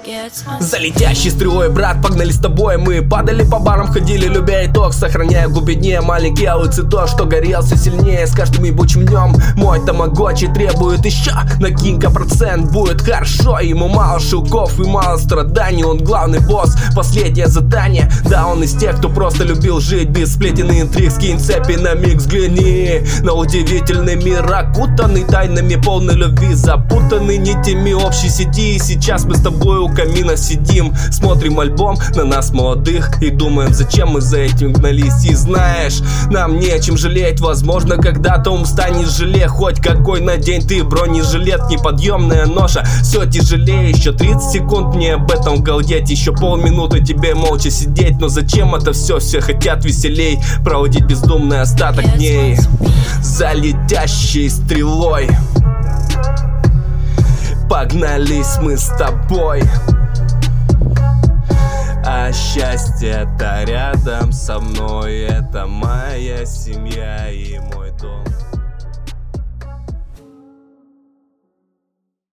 За летящей стрелой, брат, погнали с тобой. Мы падали по барам, ходили, любя итог, сохраняя в глубине маленький алый цветок, что горел все сильнее с каждым ебучим днем. Мой тамагочи требует еще, накинь-ка процент, будет хорошо. Ему мало шелков и мало страданий, он главный босс, последнее задание. Да, он из тех, кто просто любил жить без сплетен и интриг. Скинь цепи на миг, взгляни на удивительный мир, окутанный тайнами, полной любви, запутанный нитями общей сети. И сейчас мы с тобой у камина сидим, смотрим альбом на нас молодых и думаем, зачем мы за этим гнались. И знаешь, нам не о чем жалеть, возможно, когда-то станешь жалеть. Хоть какой надень ты бронежилет, неподъемная ноша, все тяжелее. Еще 30 секунд мне об этом галдеть, еще полминуты тебе молча сидеть. Но зачем это все хотят веселей проводить бездумный остаток дней. За летящей стрелой погнались мы с тобой, а счастье-то рядом со мной. Это моя семья и мой дом.